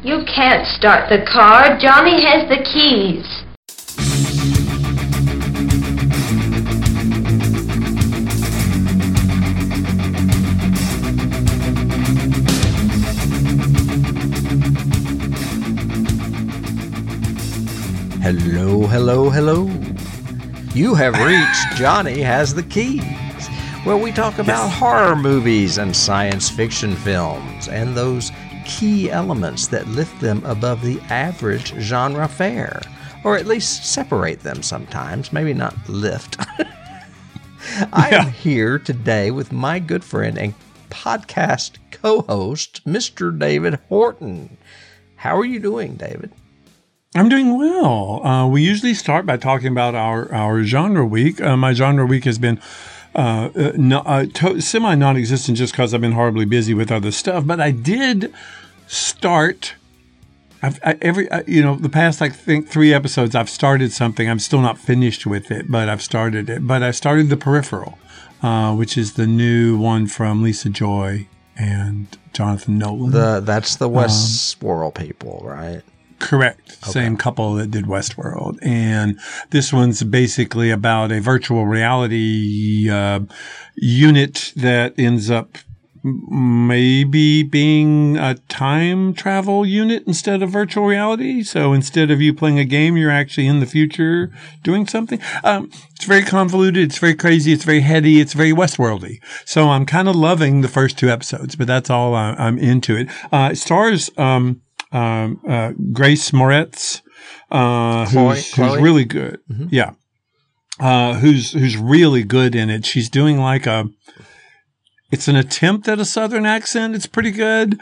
You can't start the car. Johnny has the keys. Hello, hello, hello. You have reached Johnny Has the Keys, where we talk about horror movies and science fiction films and those key elements that lift them above the average genre fare, or at least separate them sometimes, maybe not lift. I am here today with my good friend and podcast co-host, Mr. David Horton. How are you doing, David? I'm doing well. We usually start by talking about our genre week. My genre week has been semi non-existent just because I've been horribly busy with other stuff. But I did start. The past I think 3 episodes I've started something. I'm still not finished with it, but I've started it. But I started The Peripheral, which is the new one from Lisa Joy and Jonathan Nolan. That's the Westworld people, right? Correct. Okay. Same couple that did Westworld. And this one's basically about a virtual reality unit that ends up maybe being a time travel unit instead of virtual reality. So instead of you playing a game, you're actually in the future doing something. It's very convoluted. It's very crazy. It's very heady. It's very Westworldy. So I'm kind of loving the first 2 episodes, but that's all I'm into it. It stars Grace Moretz, who's really good. Mm-hmm. Yeah. Who's really good in it. She's doing like it's an attempt at a Southern accent. It's pretty good.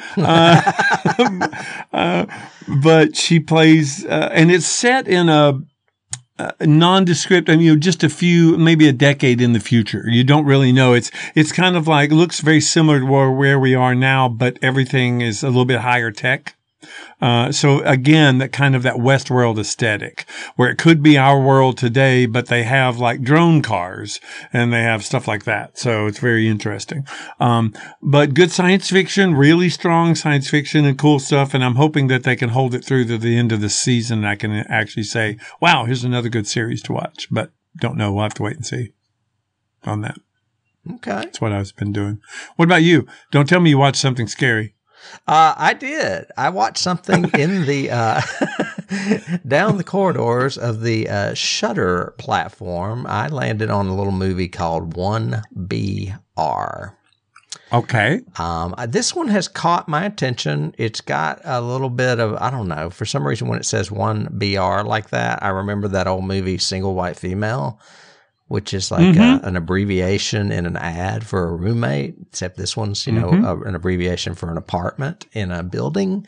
But she plays, and it's set in a nondescript, just a few, maybe a decade in the future. You don't really know. It's kind of like, looks very similar to where we are now, but everything is a little bit higher tech. So again, that Westworld aesthetic, where it could be our world today, but they have like drone cars and they have stuff like that. So it's very interesting. But good science fiction, really strong science fiction and cool stuff. And I'm hoping that they can hold it through to the end of the season. I can actually say, wow, here's another good series to watch, but don't know. We'll have to wait and see on that. Okay. That's what I've been doing. What about you? Don't tell me you watched something scary. I did. I watched something in the down the corridors of the Shudder platform. I landed on a little movie called 1BR. Okay. This one has caught my attention. It's got a little bit of, I don't know, for some reason when it says 1BR like that, I remember that old movie Single White Female, which is like an abbreviation in an ad for a roommate, except this one's, an abbreviation for an apartment in a building.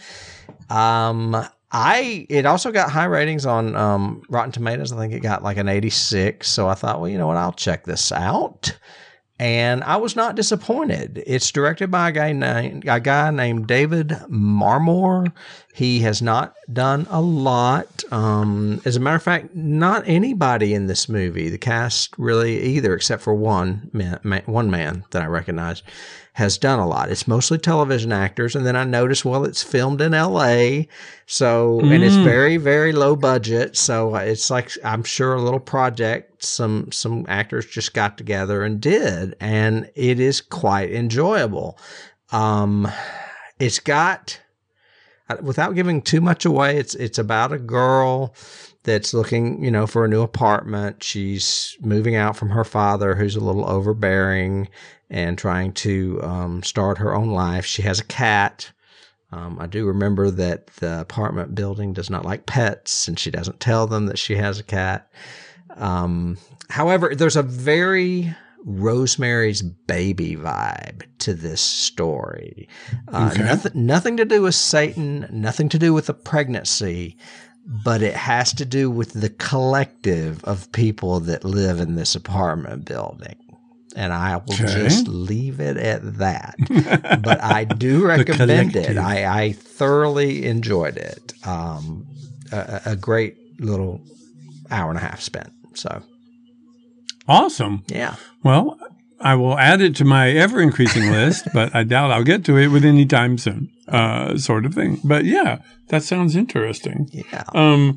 It also got high ratings on Rotten Tomatoes. I think it got like an 86. So I thought, well, you know what? I'll check this out. And I was not disappointed. It's directed by a guy named David Marmor. He has not done a lot. As a matter of fact, not anybody in this movie, the cast really either, except for one man that I recognize, has done a lot. It's mostly television actors. And then I noticed, well, it's filmed in LA. So, and it's very, very low budget. So it's like, I'm sure a little project some actors just got together and did. And it is quite enjoyable. It's got, without giving too much away, it's about a girl that's looking, for a new apartment. She's moving out from her father, who's a little overbearing, and trying to start her own life. She has a cat. I do remember that the apartment building does not like pets, and she doesn't tell them that she has a cat. However, there's a very Rosemary's Baby vibe to this story. Nothing to do with Satan, nothing to do with the pregnancy, but it has to do with the collective of people that live in this apartment building. And I will just leave it at that. But I do recommend it. I thoroughly enjoyed it. A great little hour and a half spent. So awesome. Yeah. Well, I will add it to my ever increasing list, but I doubt I'll get to it with any time soon, sort of thing. But yeah, that sounds interesting. Yeah.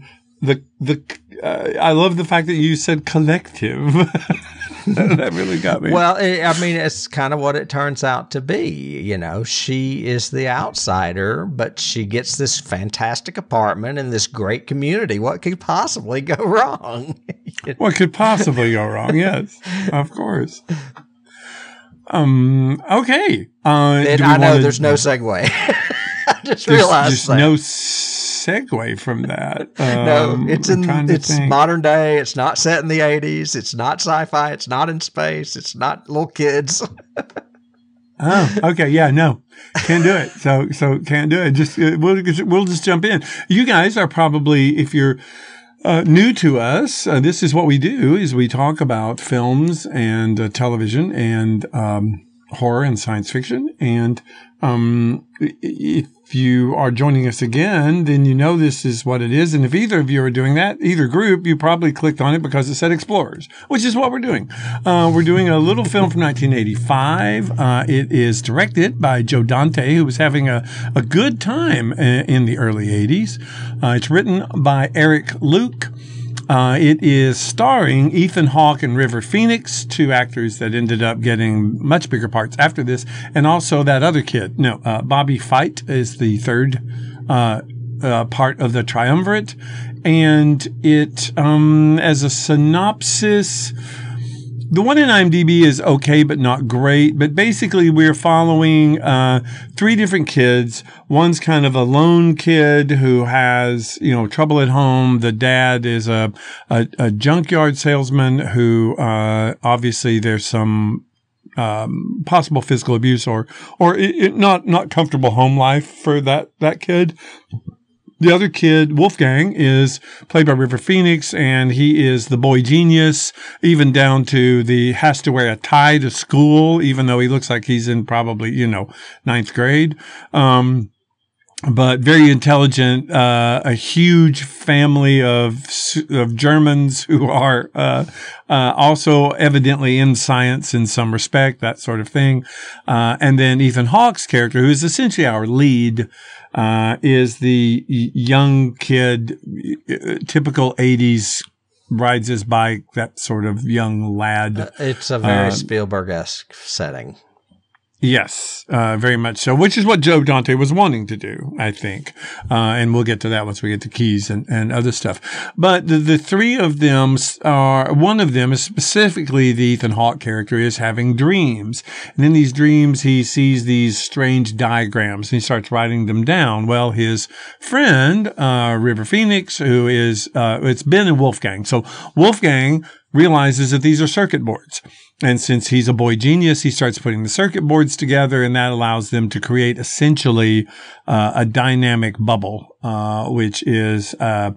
I love the fact that you said collective. That really got me. Well, I mean, it's kind of what it turns out to be. You know, she is the outsider, but she gets this fantastic apartment in this great community. What could possibly go wrong? What could possibly go wrong? Yes, of course. Okay. I know there's no segue. I just realized there's no segue from that. No, it's modern day. It's not set in the 80s. It's not sci-fi. It's not in space. It's not little kids. Oh, okay. Yeah, no, can't do it. So can't do it. Just we'll just jump in. You guys are probably, if you're new to us, this is what we do: is we talk about films and television and horror and science fiction. And if you are joining us again, then you know this is what it is. And if either of you are doing that, either group, you probably clicked on it because it said Explorers, which is what we're doing. We're doing a little film from 1985. It is directed by Joe Dante, who was having a good time in the early 80s. It's written by Eric Luke. It is starring Ethan Hawke and River Phoenix, two actors that ended up getting much bigger parts after this, and also that other kid. Bobby Fite is the third part of the triumvirate. And it, as a synopsis, the one in IMDb is okay, but not great. But basically, we're following three different kids. One's kind of a lone kid who has, trouble at home. The dad is a junkyard salesman who obviously there's some possible physical abuse or not comfortable home life for that kid. The other kid, Wolfgang, is played by River Phoenix, and he is the boy genius, even down to has to wear a tie to school, even though he looks like he's in probably, ninth grade. But very intelligent, a huge family of Germans who are also evidently in science in some respect, that sort of thing. And then Ethan Hawke's character, who is essentially our lead, is the young kid, typical 80s, rides his bike, that sort of young lad. It's a very Spielberg-esque setting. Yes, very much so, which is what Joe Dante was wanting to do, I think. And we'll get to that once we get to keys and other stuff. But the three of them one of them is specifically the Ethan Hawke character is having dreams. And in these dreams, he sees these strange diagrams and he starts writing them down. Well, his friend, River Phoenix, who is, it's Ben and Wolfgang. So Wolfgang realizes that these are circuit boards. And since he's a boy genius, he starts putting the circuit boards together, and that allows them to create essentially a dynamic bubble, which is a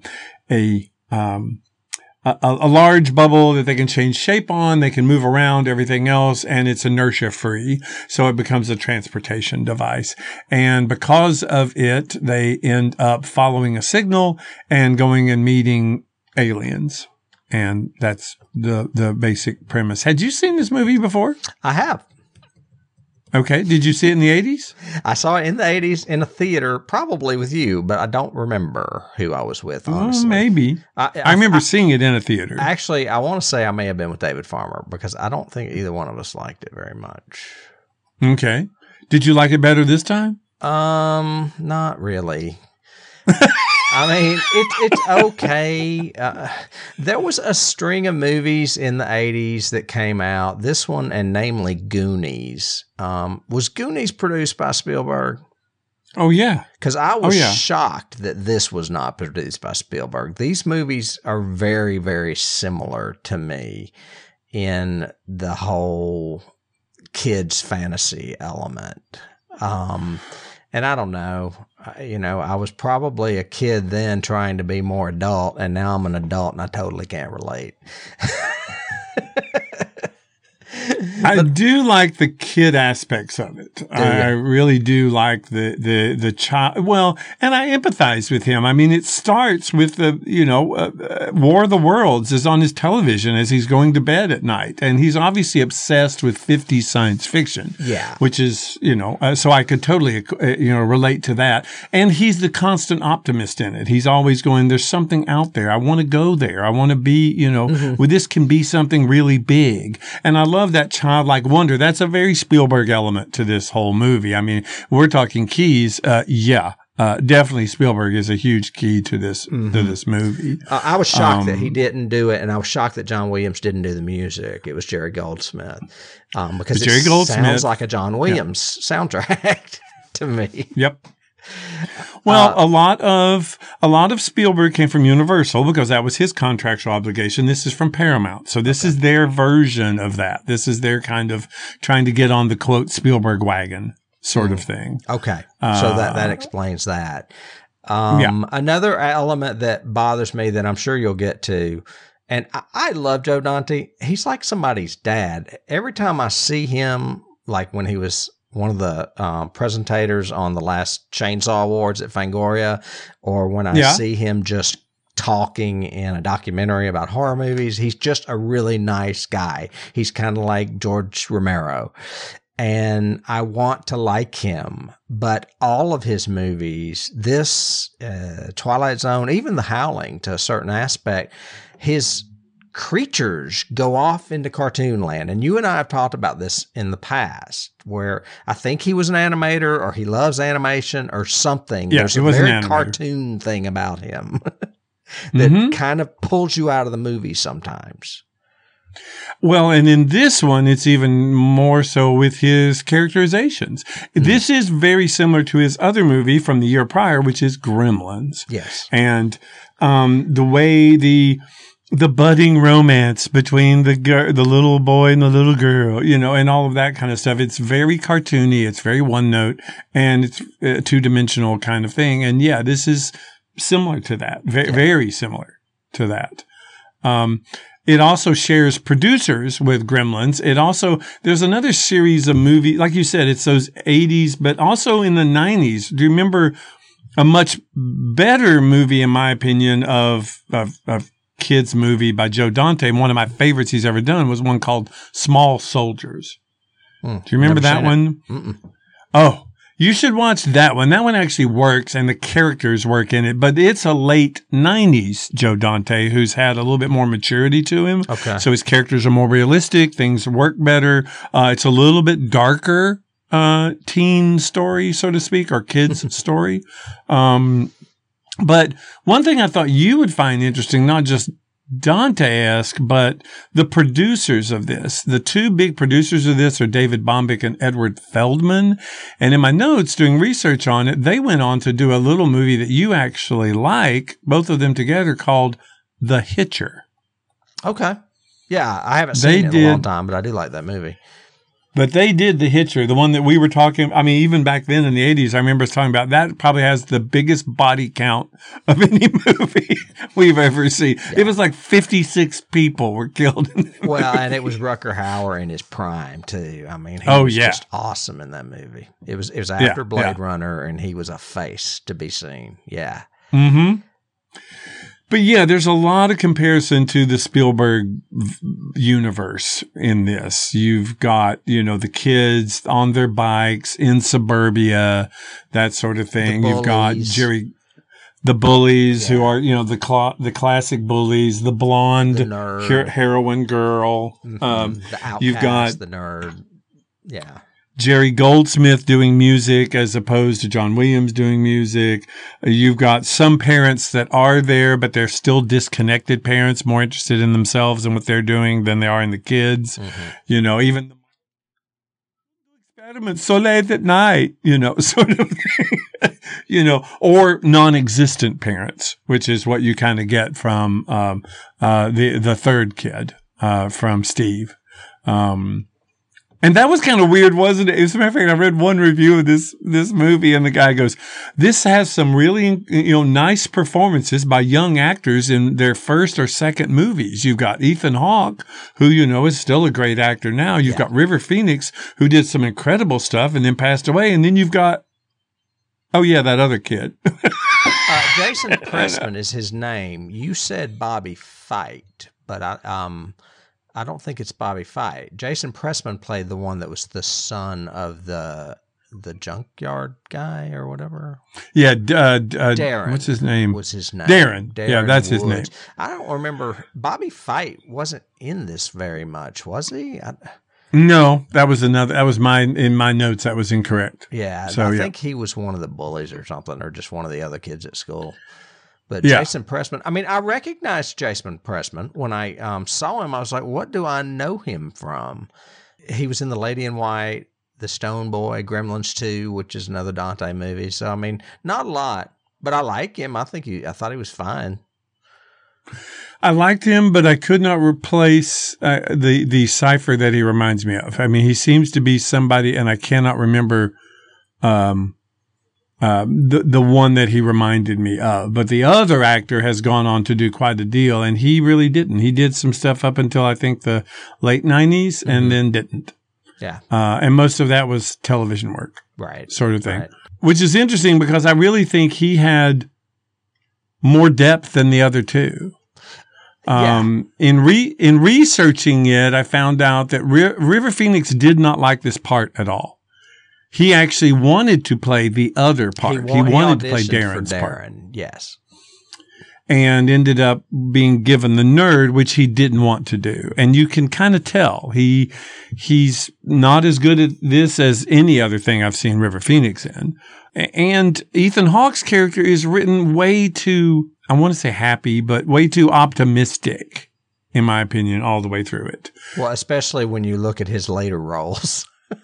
large bubble that they can change shape on, they can move around, everything else, and it's inertia free. So it becomes a transportation device. And because of it, they end up following a signal and going and meeting aliens. And that's the basic premise. Had you seen this movie before? I have. Okay. Did you see it in the 80s? I saw it in the 80s in a theater, probably with you, but I don't remember who I was with, honestly. Maybe. I remember seeing it in a theater. Actually, I want to say I may have been with David Farmer because I don't think either one of us liked it very much. Okay. Did you like it better this time? Not really. I mean, it's okay. There was a string of movies in the 80s that came out. This one, and namely Goonies. Was Goonies produced by Spielberg? Oh, yeah. Because I was shocked that this was not produced by Spielberg. These movies are very, very similar to me in the whole kids' fantasy element. And I don't know, I was probably a kid then trying to be more adult, and now I'm an adult and I totally can't relate. I do like the kid aspects of it. I really do like the child. Well, and I empathize with him. I mean, it starts with War of the Worlds is on his television as he's going to bed at night. And he's obviously obsessed with 50s science fiction. Yeah. Which is, so I could totally, relate to that. And he's the constant optimist in it. He's always going, there's something out there. I want to go there. I want to be, well, this can be something really big. And I love that childlike wonder. That's a very Spielberg element to this whole movie. I mean, we're talking keys. Definitely Spielberg is a huge key to this movie. I was shocked that he didn't do it, and I was shocked that John Williams didn't do the music. It was Jerry Goldsmith, because Jerry Goldsmith sounds like a John Williams soundtrack to me. Yep. Well, a lot of Spielberg came from Universal because that was his contractual obligation. This is from Paramount. So this is their version of that. This is their kind of trying to get on the quote Spielberg wagon sort of thing. Okay. So that explains that. Another element that bothers me that I'm sure you'll get to, and I love Joe Dante. He's like somebody's dad. Every time I see him, like when he was one of the presentators on the last Chainsaw Awards at Fangoria, or when I see him just talking in a documentary about horror movies, he's just a really nice guy. He's kind of like George Romero. And I want to like him, but all of his movies, this Twilight Zone, even The Howling to a certain aspect, his creatures go off into cartoon land. And you and I have talked about this in the past, where I think he was an animator or he loves animation or something. Yeah, there's a very cartoon thing about him that kind of pulls you out of the movie sometimes. Well, and in this one, it's even more so with his characterizations. This is very similar to his other movie from the year prior, which is Gremlins. Yes. And the way the budding romance between the little boy and the little girl, and all of that kind of stuff. It's very cartoony. It's very one note, and it's a two-dimensional kind of thing. And yeah, this is similar to that. Very similar to that. It also shares producers with Gremlins. There's another series of movies, like you said, it's those 80s, but also in the 90s. Do you remember a much better movie, in my opinion, of kids movie by Joe Dante? And one of my favorites he's ever done was one called Small Soldiers. Do you remember that one? Oh, you should watch that one. That one actually works and the characters work in it, but it's a late 90s Joe Dante who's had a little bit more maturity to him. Okay. So his characters are more realistic. Things work better. It's a little bit darker, teen story, so to speak, or kids story. But one thing I thought you would find interesting, not just Dante-esque, but the producers of this, the two big producers of this are David Bombick and Edward Feldman. And in my notes doing research on it, they went on to do a little movie that you actually like, both of them together, called The Hitcher. Okay. Yeah, I haven't seen it in a long time, but I do like that movie. But they did The Hitcher, the one that we were talking, I mean, even back then in the 80s, I remember us talking about that probably has the biggest body count of any movie we've ever seen. Yeah. It was like 56 people were killed in that movie. And it was Rutger Hauer in his prime, too. I mean, he was just awesome in that movie. It was after Blade Runner, and he was a face to be seen. Yeah. Mm-hmm. But yeah, there's a lot of comparison to the Spielberg universe in this. You've got, the kids on their bikes in suburbia, that sort of thing. You've got the bullies who are, the classic bullies, the blonde heroine girl. The outcast, you've got the nerd. Yeah. Jerry Goldsmith doing music as opposed to John Williams doing music. You've got some parents that are there, but they're still disconnected parents, more interested in themselves and what they're doing than they are in the kids. Mm-hmm. Even the experiments so late at night, sort of thing. Or non-existent parents, which is what you kind of get from the third kid, from Steve. And that was kind of weird, wasn't it? As a matter of fact, I read one review of this movie, and the guy goes, "This has some really, nice performances by young actors in their first or second movies. You've got Ethan Hawke, who is still a great actor now. You've got River Phoenix, who did some incredible stuff and then passed away, and then you've got, that other kid." Jason Pressman is his name. You said Bobby Fight, but I don't think it's Bobby Fight. Jason Pressman played the one that was the son of the junkyard guy or whatever. Yeah, Darren. What's his name? Was his name Darren? Yeah, that's his name. I don't remember. Bobby Fight wasn't in this very much, was he? No, that was another. That was in my notes. That was incorrect. Yeah, so I think he was one of the bullies or something, or just one of the other kids at school. But Yeah. Jason Pressman, I recognized Jason Pressman when I saw him. I was like, what do I know him from? He was in The Lady in White, The Stone Boy, Gremlins 2, which is another Dante movie. So, not a lot, but I like him. I thought he was fine. I liked him, but I could not replace the Cypher that he reminds me of. He seems to be somebody, and I cannot remember the one that he reminded me of. But the other actor has gone on to do quite a deal, and he really didn't. He did some stuff up until I think the late 90s, and then didn't. Yeah. And most of that was television work. Right. Sort of thing. Right. Which is interesting because I really think he had more depth than the other two. In researching it, I found out that River Phoenix did not like this part at all. He actually wanted to play the other part. He wanted to play Darren's part. Yes. And ended up being given the nerd, which he didn't want to do. And you can kind of tell he's not as good at this as any other thing I've seen River Phoenix in. And Ethan Hawke's character is written way too, I want to say happy, but way too optimistic, in my opinion, all the way through it. Well, especially when you look at his later roles.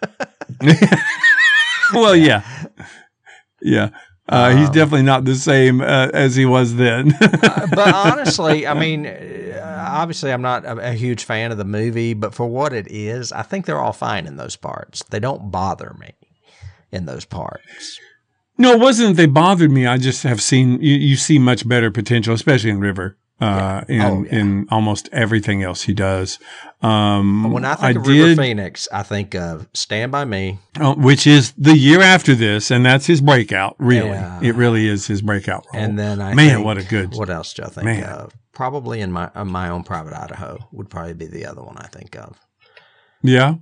Well, yeah. Yeah. He's definitely not the same as he was then. But honestly, obviously I'm not a huge fan of the movie, but for what it is, I think they're all fine in those parts. They don't bother me in those parts. No, it wasn't that they bothered me. I just have seen, you see much better potential, especially in River. In almost everything else he does. When I think of River Phoenix, I think of Stand By Me. Which is the year after this, and that's his breakout, really. Yeah. It really is his breakout role. And then what else do I think of? Probably in my Own Private Idaho would probably be the other one I think of. Yeah.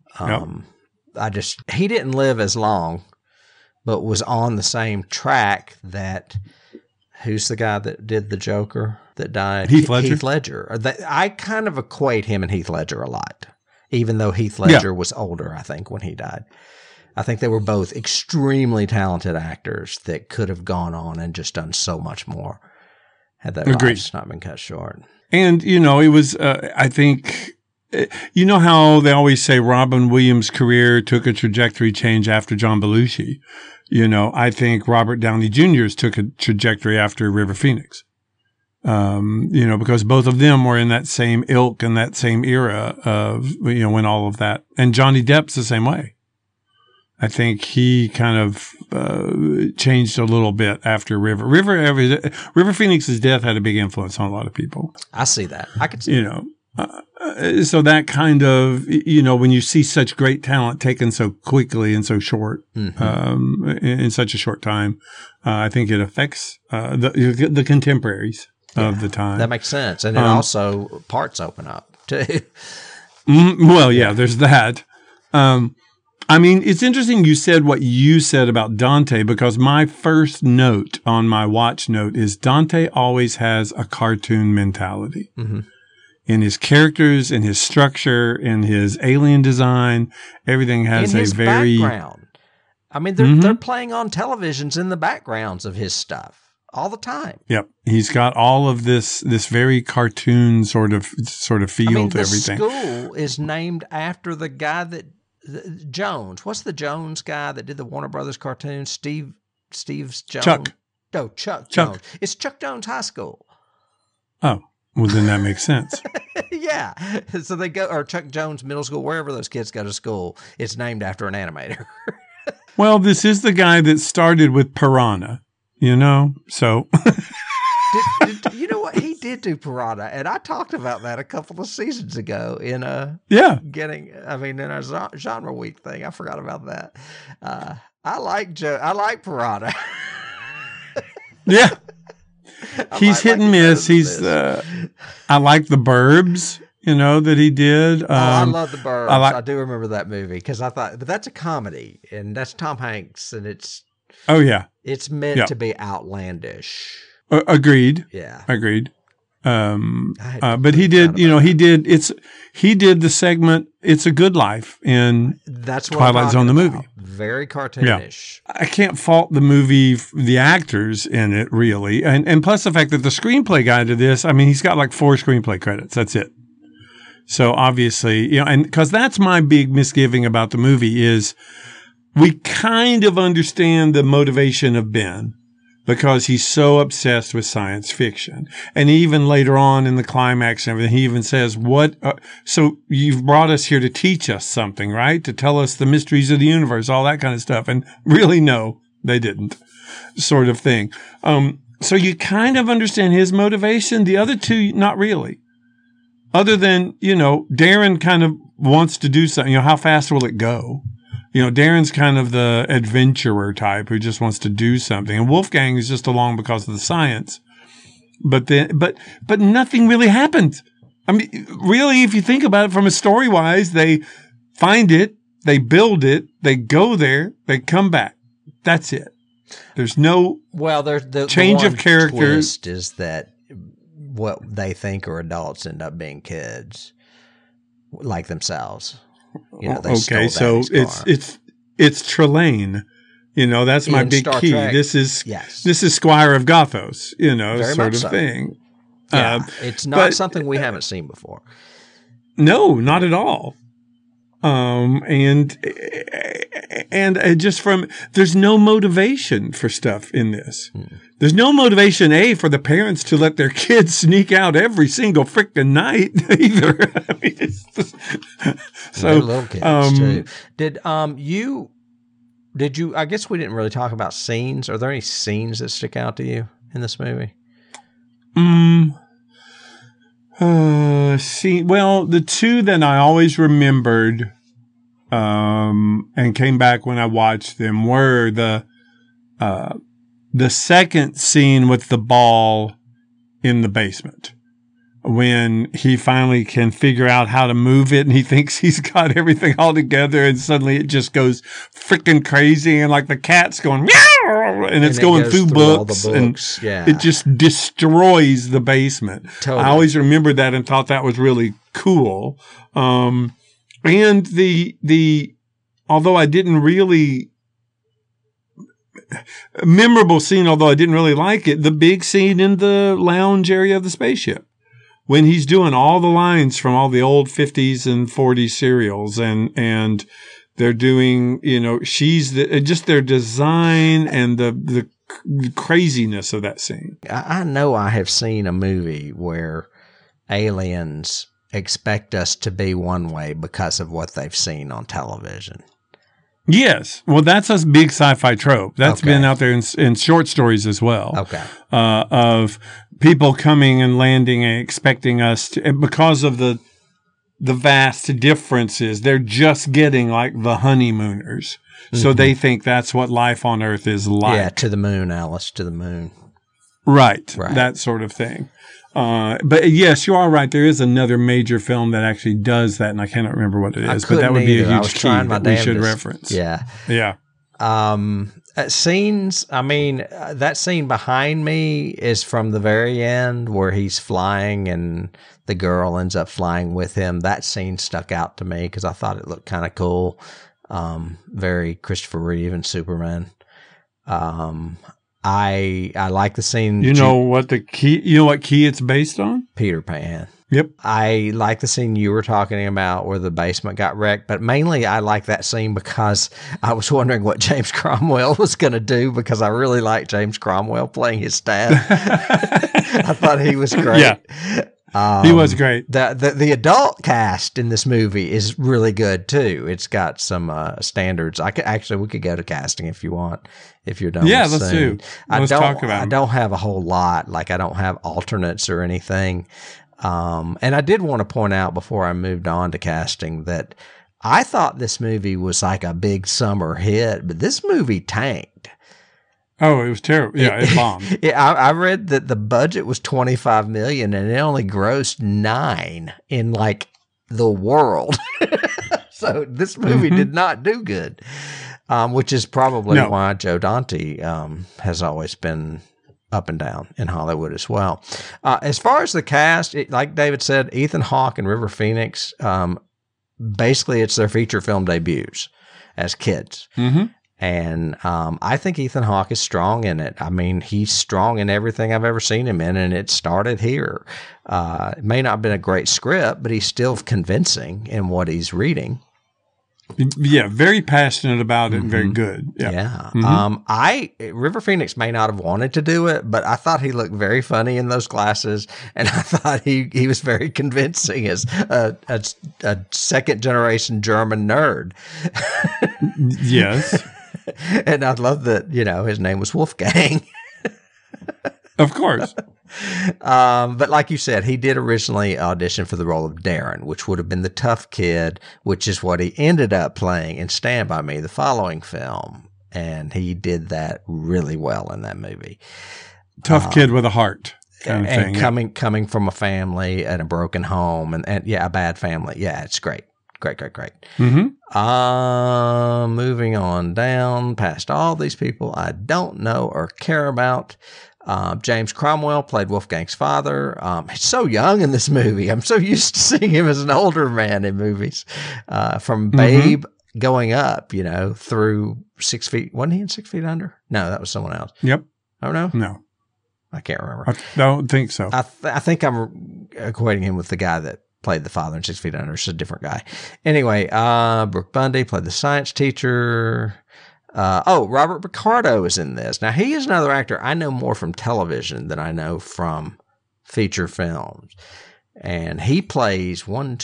He didn't live as long, but was on the same track that, who's the guy that did the Joker that died? Heath Ledger. Heath Ledger. I kind of equate him and Heath Ledger a lot, even though Heath Ledger was older, I think, when he died. I think they were both extremely talented actors that could have gone on and just done so much more had their lives not been cut short. And, it was, I think, you know how they always say Robin Williams' career took a trajectory change after John Belushi? I think Robert Downey Jr.'s took a trajectory after River Phoenix. Because both of them were in that same ilk and that same era of, when all of that. And Johnny Depp's the same way. I think he kind of changed a little bit after River. River Phoenix's death had a big influence on a lot of people. I see that. I could see so that kind of, when you see such great talent taken so quickly and so short, in such a short time, I think it affects the contemporaries of the time. That makes sense. And then also parts open up too. There's that. It's interesting you said what you said about Dante, because my first note on my watch note is Dante always has a cartoon mentality. Mm-hmm. In his characters, in his structure, in his alien design, everything has in his a very background. They're playing on televisions in the backgrounds of his stuff all the time. Yep, he's got all of this very cartoon sort of feel to everything. The school is named after the guy that Jones. What's the Jones guy that did the Warner Brothers cartoon? Steve's Jones. Chuck. No, Chuck Jones. It's Chuck Jones High School. Oh. Well, then that makes sense. Yeah. So they go, or Chuck Jones Middle School, wherever those kids go to school, it's named after an animator. Well, this is the guy that started with Piranha, so. You know what? He did do Piranha, and I talked about that a couple of seasons ago in a genre week thing. I forgot about that. I like Piranha. Yeah. He's hit and miss. I like The Burbs, that he did. I love The Burbs. I do remember that movie because I thought, but that's a comedy, and that's Tom Hanks, and it's meant to be outlandish. Agreed. Yeah. Agreed. But he did, he did the segment "It's a Good Life" in that's what Twilight Zone, the movie. Very cartoonish. Yeah. I can't fault the movie, the actors in it, really. And plus the fact that the screenplay guy to this, he's got like 4 screenplay credits. That's it. So obviously, and because that's my big misgiving about the movie is we kind of understand the motivation of Ben, because he's so obsessed with science fiction. And even later on in the climax and everything, he even says, so you've brought us here to teach us something, right? To tell us the mysteries of the universe, all that kind of stuff. And really, no, they didn't, sort of thing. So you kind of understand his motivation. The other two, not really. Other than, Darren kind of wants to do something. How fast will it go? Darren's kind of the adventurer type who just wants to do something, and Wolfgang is just along because of the science. But nothing really happened. Really, if you think about it from a story-wise, they find it, they build it, they go there, they come back. That's it. There's no change of characters. Twist is that what they think are adults end up being kids, like themselves. Okay, so it's Trelane. That's my big key. Trek, this is Squire of Gothos. Sort of thing. Yeah, it's not something we haven't seen before. No, not at all. And just there's no motivation for stuff in this. There's no motivation, for the parents to let their kids sneak out every single freaking night either. It's just, so little kids too. Did you? I guess we didn't really talk about scenes. Are there any scenes that stick out to you in this movie? Well, the two that I always remembered, and came back when I watched them were the second scene with the ball in the basement, when he finally can figure out how to move it and he thinks he's got everything all together, and suddenly it just goes freaking crazy, and like the cat's going meow, and it's going through books, and it just destroys the basement. Totally. I always remembered that and thought that was really cool. And although I didn't really memorable scene, although I didn't really like it, the big scene in the lounge area of the spaceship, when he's doing all the lines from all the old 50s and 40s serials, and they're doing, she's just their design and the craziness of that scene. I know I have seen a movie where aliens expect us to be one way because of what they've seen on television. Yes. Well, that's a big sci-fi trope. That's been out there in short stories as well. Okay. Of people coming and landing and expecting us to, because of the vast differences, they're just getting like the honeymooners. Mm-hmm. So they think that's what life on Earth is like. Yeah, to the moon, Alice, to the moon. Right. That sort of thing. But yes, you are right. There is another major film that actually does that, and I cannot remember what it is. But that would be a huge key that we should reference. Yeah. Yeah. Scenes, that scene behind me is from the very end where he's flying and the girl ends up flying with him. That scene stuck out to me because I thought it looked kind of cool. Very Christopher Reeve and Superman. I like the scene. You know what key it's based on? Peter Pan. Yep. I like the scene you were talking about where the basement got wrecked, but mainly I like that scene because I was wondering what James Cromwell was going to do, because I really like James Cromwell playing his dad. I thought he was great. He was great. The adult cast in this movie is really good too. It's got some standards. We could go to casting if you want. If you're done. Yeah, with let's soon. do. Let's talk about I it. don't have a whole lot. Like I don't have alternates or anything. And I did want to point out before I moved on to casting that I thought this movie was like a big summer hit, but this movie tanked. Oh, it was terrible. Yeah, it bombed. Yeah, I read that the budget was $25 million and it only grossed $9 million in like the world. So this movie did not do good, which is probably why Joe Dante has always been up and down in Hollywood as well. As far as the cast, like David said, Ethan Hawke and River Phoenix, basically it's their feature film debuts as kids. Mm-hmm. And I think Ethan Hawke is strong in it. I mean, he's strong in everything I've ever seen him in, and it started here. It may not have been a great script, but he's still convincing in what he's reading. Yeah, very passionate about it and very good. Yeah. River Phoenix may not have wanted to do it, but I thought he looked very funny in those glasses, and I thought he was very convincing as a second generation German nerd. Yes. And I love that, his name was Wolfgang. Of course. But like you said, he did originally audition for the role of Darren, which would have been the tough kid, which is what he ended up playing in Stand By Me, the following film. And he did that really well in that movie. Tough kid with a heart. Kind of and thing, coming from a family and a broken home and a bad family. Yeah, it's great. Great. Mm-hmm. Moving on down past all these people I don't know or care about. James Cromwell played Wolfgang's father. He's so young in this movie. I'm so used to seeing him as an older man in movies. From Babe going up, through 6 feet. Wasn't he in 6 Feet Under? No, that was someone else. Yep. Oh, no? No. I can't remember. I don't think so. I think I'm equating him with the guy that played the father in 6 Feet Under. It's a different guy. Anyway, Brooke Bundy played the science teacher. Robert Picardo is in this. Now, he is another actor I know more from television than I know from feature films. And he plays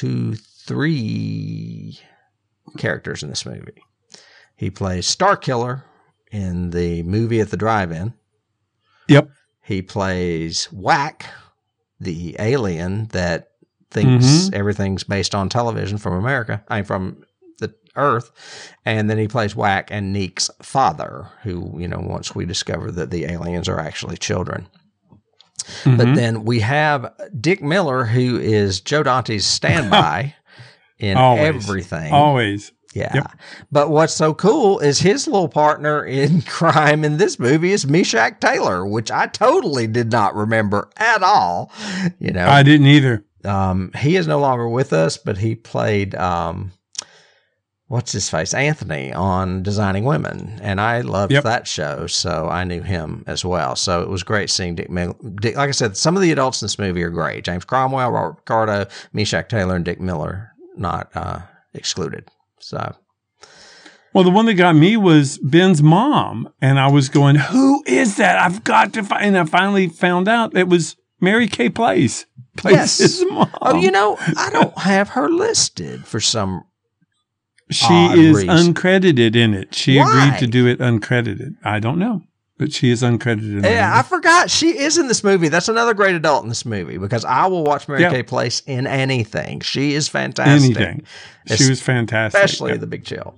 3 characters in this movie. He plays Starkiller in the movie at the drive-in. Yep. He plays Whack, the alien that thinks everything's based on television from the Earth. And then he plays Whack and Neek's father, who, once we discover that the aliens are actually children. But then we have Dick Miller, who is Joe Dante's standby in everything. Always. Yeah. Yep. But what's so cool is his little partner in crime in this movie is Meshach Taylor, which I totally did not remember at all. I didn't either. He is no longer with us, but he played, what's his face? Anthony on Designing Women. And I loved that show, so I knew him as well. So it was great seeing Dick Miller. Like I said, some of the adults in this movie are great. James Cromwell, Robert Picardo, Meshach Taylor, and Dick Miller, not excluded. So, well, the one that got me was Ben's mom, and I was going, "Who is that? I've got to find." And I finally found out it was Mary Kay Place. Yes, his mom. Oh, I don't have her listed for some. She is reason. Uncredited in it. She Why? agreed to do it uncredited. I don't know, but she is uncredited. In Yeah, I forgot she is in this movie. That's another great adult in this movie because I will watch Mary Kay Place in anything. She is fantastic. Anything. She was fantastic. Especially The Big Chill.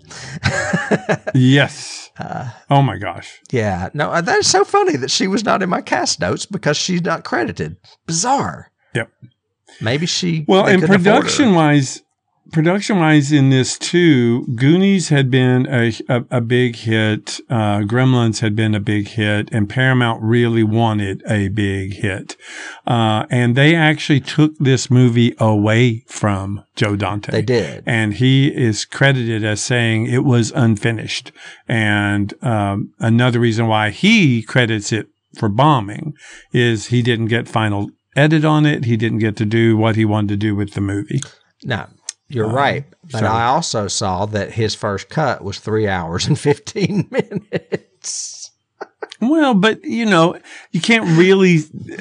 Yes. Oh my gosh. Yeah. No, that is so funny that she was not in my cast notes because she's not credited. Bizarre. Yep. Maybe she. Well, and production wise in this too, Goonies had been a big hit. Gremlins had been a big hit, and Paramount really wanted a big hit. And they actually took this movie away from Joe Dante. They did. And he is credited as saying it was unfinished. And another reason why he credits it for bombing is he didn't get final edit on it. He didn't get to do what he wanted to do with the movie. No. You're right. But I also saw that his first cut was 3 hours and 15 minutes. Well, but you can't really.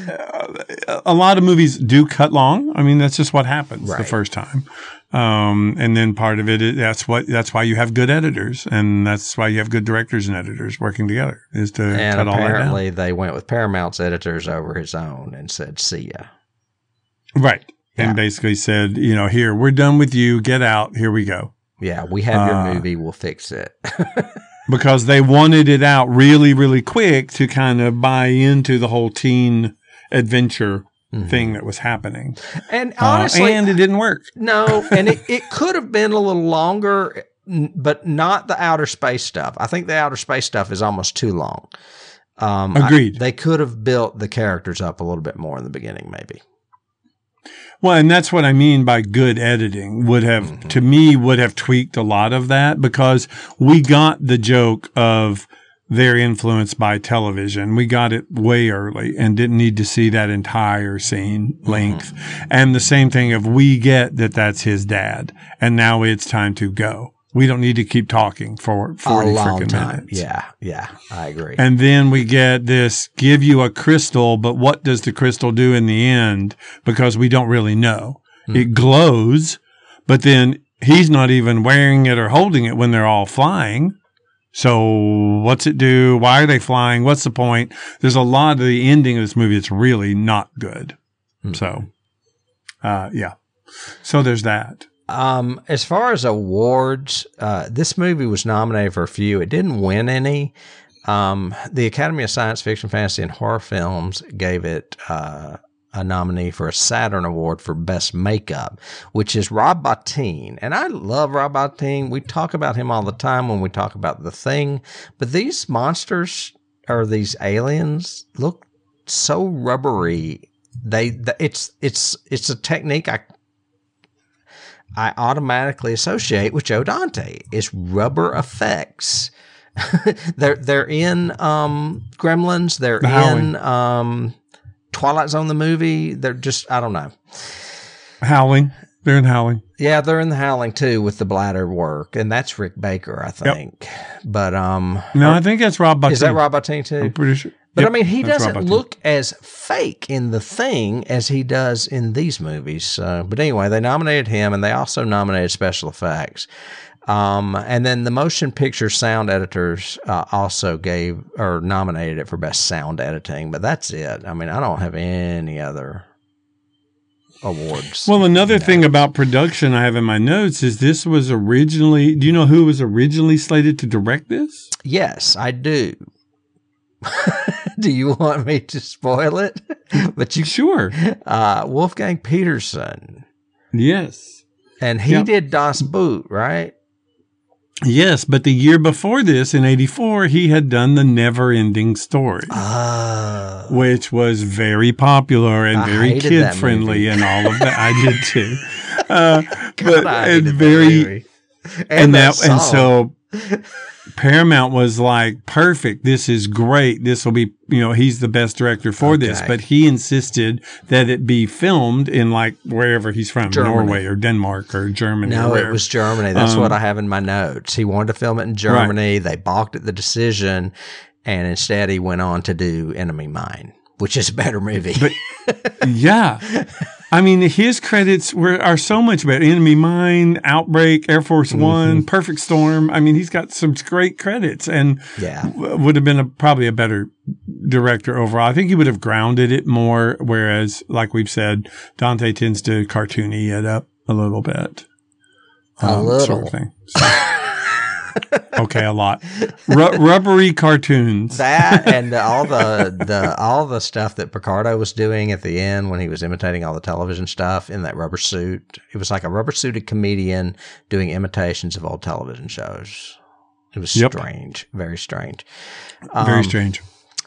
A lot of movies do cut long. I mean, that's just what happens the first time. And then part of it is that's why you have good editors, and that's why you have good directors and editors working together is to cut all that down. And apparently they went with Paramount's editors over his own and said, "See ya." Right. Yeah. And basically said, here, we're done with you. Get out. Here we go. Yeah, we have your movie. We'll fix it. Because they wanted it out really, really quick to kind of buy into the whole teen adventure thing that was happening. And honestly, and it didn't work. No, and it could have been a little longer, but not the outer space stuff. I think the outer space stuff is almost too long. Agreed. They could have built the characters up a little bit more in the beginning, maybe. Well, and that's what I mean by good editing would have tweaked a lot of that, because we got the joke of they're influenced by television. We got it way early and didn't need to see that entire scene length. And the same thing if we get that that's his dad and now it's time to go. We don't need to keep talking for 40 freaking minutes. Yeah, I agree. And then we get this, give you a crystal, but what does the crystal do in the end? Because we don't really know. It glows, but then he's not even wearing it or holding it when they're all flying. So what's it do? Why are they flying? What's the point? There's a lot of the ending of this movie that's really not good. So, yeah. So there's that. As far as awards, this movie was nominated for a few. It didn't win any. The Academy of Science Fiction, Fantasy, and Horror Films gave it a nominee for a Saturn Award for Best Makeup, which is Rob Bottin. And I love Rob Bottin. We talk about him all the time when we talk about The Thing. But these monsters, or these aliens, look so rubbery. It's a technique I automatically associate with Joe Dante. Is rubber effects. They're in Gremlins. They're in Twilight Zone the movie. They're just, I don't know. Howling. They're in Howling. Yeah, they're in the Howling too with the bladder work, and that's Rick Baker, I think. Yep. But no, I think that's Rob Bottin. Is that Rob Bottin too? I'm pretty sure. But I mean, he doesn't look as fake in The Thing as he does in these movies. But anyway, they nominated him, and they also nominated special effects. And then the motion picture sound editors also nominated it for best sound editing. But that's it. I mean, I don't have any other awards. Well, another thing about production I have in my notes is this was originally. Do you know who was originally slated to direct this? Yes, I do. Do you want me to spoil it? But you sure. Wolfgang Petersen. Yes. And he did Das Boot, right? Yes, but the year before this, in 1984, he had done The Never Ending Story, which was very popular and very kid friendly and all of that. I did too. And so Paramount was like, perfect. This is great. This will be, he's the best director for this. But he insisted that it be filmed in like wherever he's from, Germany. Norway or Denmark or Germany. No, it was Germany. That's what I have in my notes. He wanted to film it in Germany. Right. They balked at the decision. And instead he went on to do Enemy Mine, which is a better movie. But yeah. I mean, his credits are so much better. Enemy Mine, Outbreak, Air Force One, Perfect Storm. I mean, he's got some great credits and would have been probably a better director overall. I think he would have grounded it more, whereas, like we've said, Dante tends to cartoony it up a little bit. A little. Sort of thing. So. Okay, a lot. Rubbery cartoons. That and all the stuff that Picardo was doing at the end when he was imitating all the television stuff in that rubber suit. It was like a rubber suited comedian doing imitations of old television shows. It was strange, very strange. Very strange.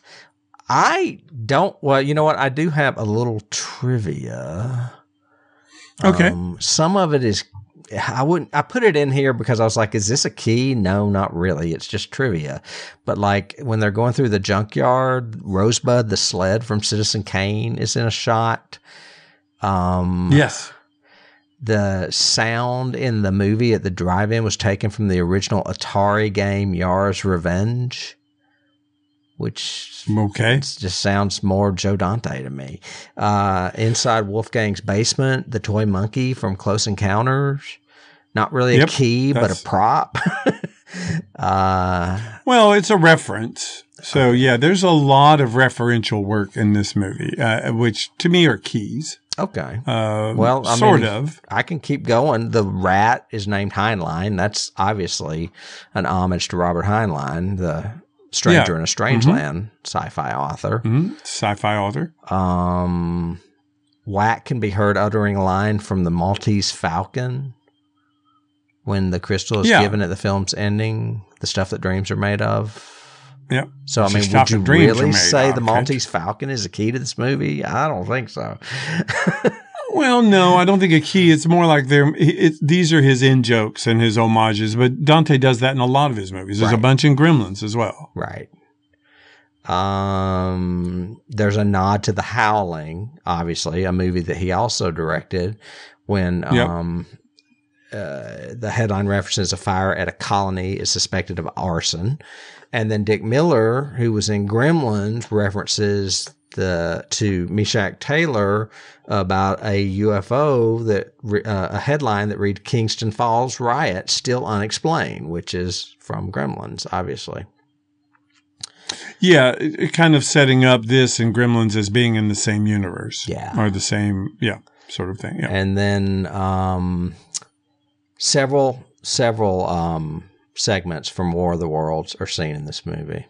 Well, you know what? I do have a little trivia. Okay. Some of it is. I put it in here because I was like, is this a key? No, not really. It's just trivia. But like when they're going through the junkyard, Rosebud, the sled from Citizen Kane is in a shot. Yes. The sound in the movie at the drive-in was taken from the original Atari game Yara's Revenge. which Okay. just sounds more Joe Dante to me. Inside Wolfgang's Basement, the toy monkey from Close Encounters. Not really a Yep, key, but a prop. Well, it's a reference. So, yeah, there's a lot of referential work in this movie, which to me are keys. Okay. Well, I sort mean, of. I can keep going. The rat is named Heinlein. That's obviously an homage to Robert Heinlein, the Stranger in a Strange Land sci-fi author. Sci-fi author. Whack can be heard uttering a line from the Maltese Falcon when the crystal is given at the film's ending, the stuff that dreams are made of. Yep. So, I mean, would you really say the Maltese Falcon is a key to this movie? I don't think so. Well, no, I don't think a key. It's more like these are his in-jokes and his homages, but Dante does that in a lot of his movies. There's a bunch in Gremlins as well. Right. There's a nod to The Howling, obviously, a movie that he also directed when the headline references a fire at a colony is suspected of arson. And then Dick Miller, who was in Gremlins, references to Meshach Taylor about a UFO a headline that read Kingston Falls riot still unexplained, which is from Gremlins, obviously. Yeah, it kind of setting up this and Gremlins as being in the same universe. Yeah. Or the same, sort of thing. Yeah. And then several segments from War of the Worlds are seen in this movie.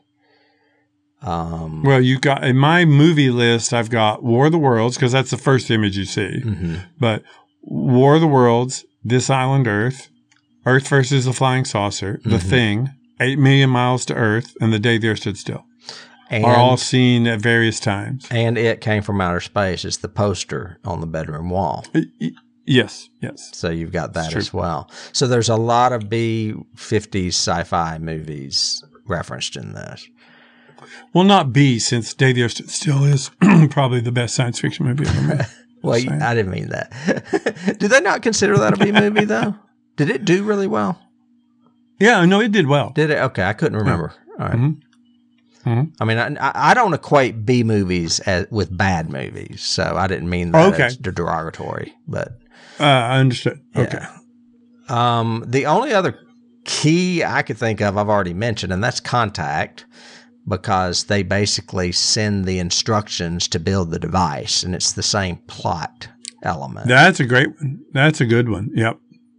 Well, you got in my movie list, I've got War of the Worlds, because that's the first image you see. Mm-hmm. But War of the Worlds, This Island Earth, Earth versus the Flying Saucer, The Thing, 8 Million Miles to Earth, and The Day the Earth Stood Still are all seen at various times. And It Came from Outer Space. It's the poster on the bedroom wall. Yes. So you've got that as well. So there's a lot of B-50s sci-fi movies referenced in this. Well, not B, since Day the Earth Stood Still is probably the best science fiction movie ever made. Well, I didn't mean that. Do they not consider that a B movie, though? Did it do really well? Yeah, no, it did well. Did it? Okay, I couldn't remember. All right. Mm-hmm. I mean, I don't equate B movies with bad movies, so I didn't mean that as derogatory. But I understood. Yeah. Okay. The only other key I could think of, I've already mentioned, and that's Contact, because they basically send the instructions to build the device, and it's the same plot element. That's a great one. That's a good one. Yep.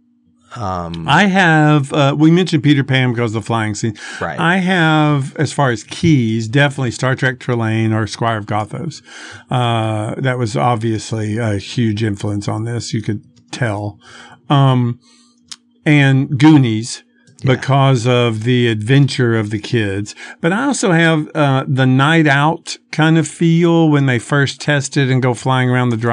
I have, we mentioned Peter Pan because of the flying scene. Right. I have, as far as keys, definitely Star Trek Trelane or Squire of Gothos. That was obviously a huge influence on this. You could tell. And Goonies. Because of the adventure of the kids. But I also have the Night Out kind of feel when they first test it and go flying around the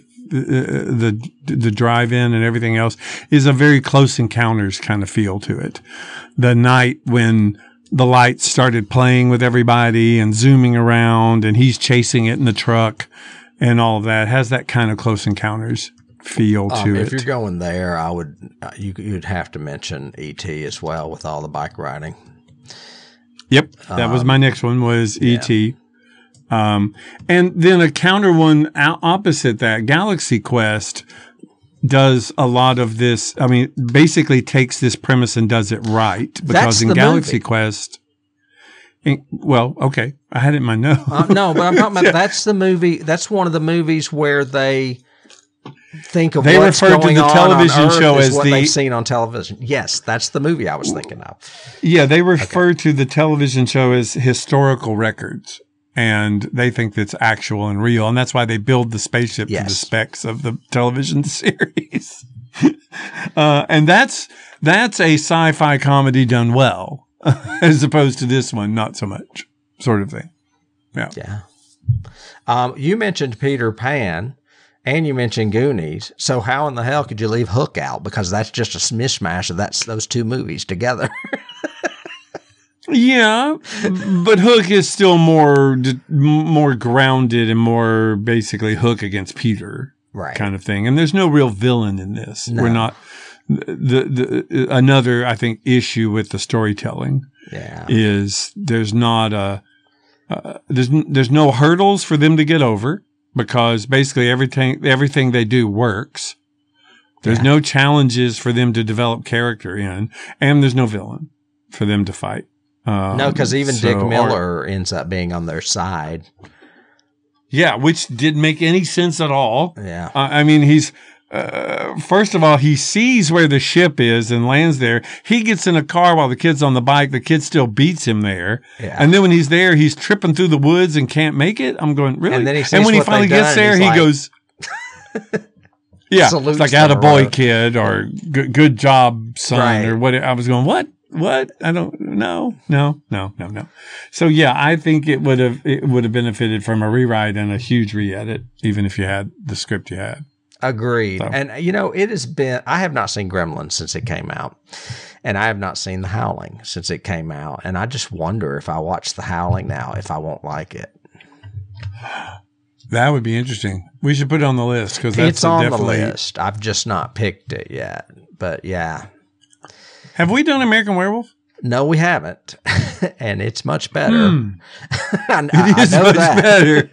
drive-in and everything else is a very Close Encounters kind of feel to it. The night when the lights started playing with everybody and zooming around and he's chasing it in the truck and all of that has that kind of Close Encounters feel to it. If you're going there, I would you'd have to mention E.T. as well with all the bike riding. Yep, that was my next one was E.T. And then a counter one opposite that, Galaxy Quest does a lot of this. I mean, basically takes this premise and does it right because in Galaxy Quest. Well, okay, I had it in my notes. No, but I'm talking about that's the movie. That's one of the movies where they think of they what's refer going to the television on Earth show as what the they've seen on television. Yes, that's the movie I was thinking of. Yeah, they refer to the television show as historical records, and they think that's actual and real, and that's why they build the spaceship to the specs of the television series. And that's a sci-fi comedy done well, as opposed to this one, not so much, sort of thing. Yeah. You mentioned Peter Pan. And you mentioned Goonies. So how in the hell could you leave Hook out? Because that's just a mishmash of those two movies together. Yeah, but Hook is still more grounded and more basically Hook against Peter kind of thing. And there's no real villain in this. No. We're not another, I think, issue with the storytelling is there's not there's no hurdles for them to get over because basically everything they do works. There's no challenges for them to develop character in, and there's no villain for them to fight. No, because even Dick Miller ends up being on their side. Yeah, which didn't make any sense at all. Yeah. I mean, he's, first of all, he sees where the ship is and lands there. He gets in a car while the kid's on the bike. The kid still beats him there. Yeah. And then when he's there, he's tripping through the woods and can't make it. I'm going, really? And then when he finally gets there, he goes, yeah, it's like attaboy kid or good job, son, or what. I was going, what? I don't know. No. So yeah, I think it would have benefited from a rewrite and a huge re-edit, even if you had the script you had. Agreed. So. And it has been, I have not seen Gremlins since it came out, and I have not seen The Howling since it came out. And I just wonder if I watch The Howling now, if I won't like it. That would be interesting. We should put it on the list because it's on the list. I've just not picked it yet, but yeah. Have we done American Werewolf? No, we haven't, and it's much better. It is much better.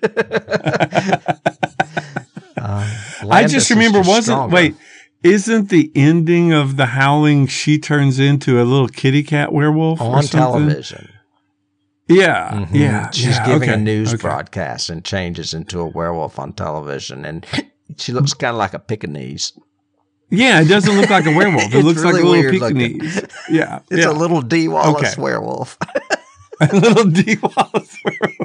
I just remember, isn't the ending of The Howling she turns into a little kitty cat werewolf on television? Yeah, mm-hmm. Yeah. She's giving a news broadcast and changes into a werewolf on television, and she looks kind of like a Pekingese. Yeah, it doesn't look like a werewolf. It looks really like a little Pekingese. Yeah. It's a little D. Wallace werewolf. A little D. Wallace werewolf.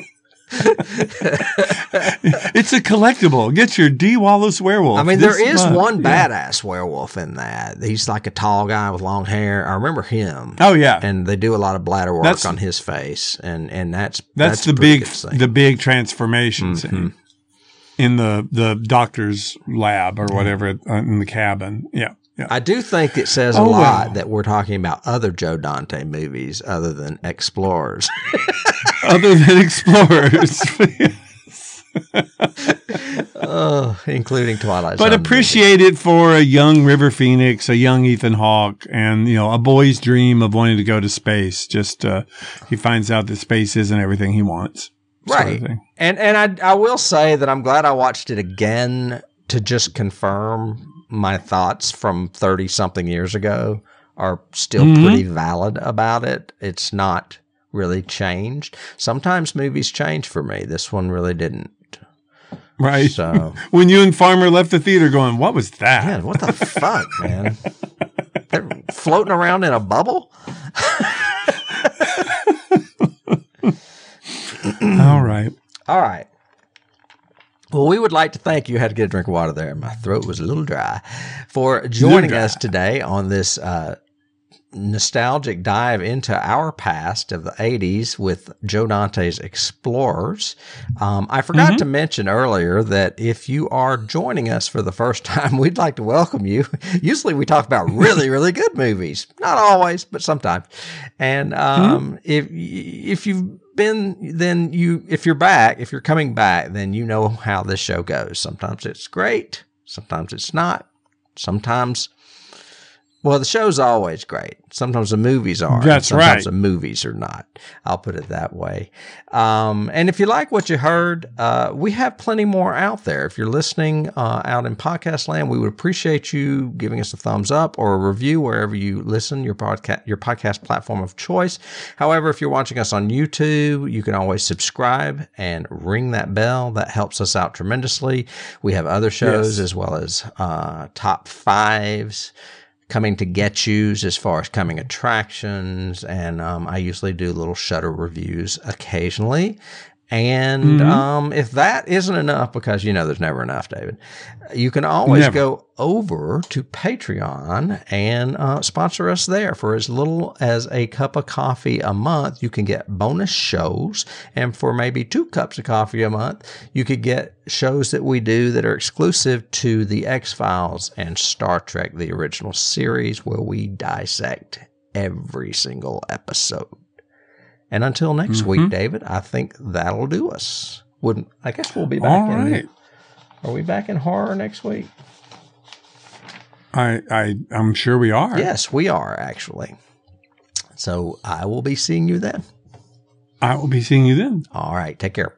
It's a collectible. Get your D. Wallace werewolf. I mean, there is one badass werewolf in that. He's like a tall guy with long hair. I remember him. Oh yeah, and they do a lot of bladder work on his face, and that's the big transformation scene in the doctor's lab or whatever in the cabin. Yeah. I do think it says a lot that we're talking about other Joe Dante movies other than Explorers. Other than Explorers. Including Twilight Zone. But appreciate it for a young River Phoenix, a young Ethan Hawke, and a boy's dream of wanting to go to space. Just he finds out that space isn't everything he wants. Right. And I will say that I'm glad I watched it again to just confirm my thoughts from 30-something years ago are still pretty valid about it. It's not really changed. Sometimes movies change for me. This one really didn't. Right. So when you and Farmer left the theater going, what was that? Yeah, what the fuck, man? They're floating around in a bubble? All right. Well, we would like to thank you. I had to get a drink of water there. My throat was a little dry. For joining us today on this nostalgic dive into our past of the 80s with Joe Dante's Explorers. I forgot to mention earlier that if you are joining us for the first time, we'd like to welcome you. Usually we talk about really, really good movies. Not always, but sometimes. And if you've been, then if you're coming back, then you know how this show goes. Sometimes it's great. Sometimes it's not. Sometimes, well, the show's always great. Sometimes the movies are. That's right. Sometimes the movies are not. I'll put it that way. And if you like what you heard, we have plenty more out there. If you're listening out in podcast land, we would appreciate you giving us a thumbs up or a review wherever you listen, your podcast platform of choice. However, if you're watching us on YouTube, you can always subscribe and ring that bell. That helps us out tremendously. We have other shows as well as top fives coming to get yous as far as coming attractions. And I usually do little Shudder reviews occasionally. And if that isn't enough, because there's never enough, David, you can always go over to Patreon and sponsor us there. For as little as a cup of coffee a month, you can get bonus shows. And for maybe 2 cups of coffee a month, you could get shows that we do that are exclusive to the X-Files and Star Trek, the original series, where we dissect every single episode. And until next week, David, I think that'll do us. I guess we'll be back. All right. Are we back in horror next week? I'm sure we are. Yes, we are, actually. So I will be seeing you then. I will be seeing you then. All right. Take care.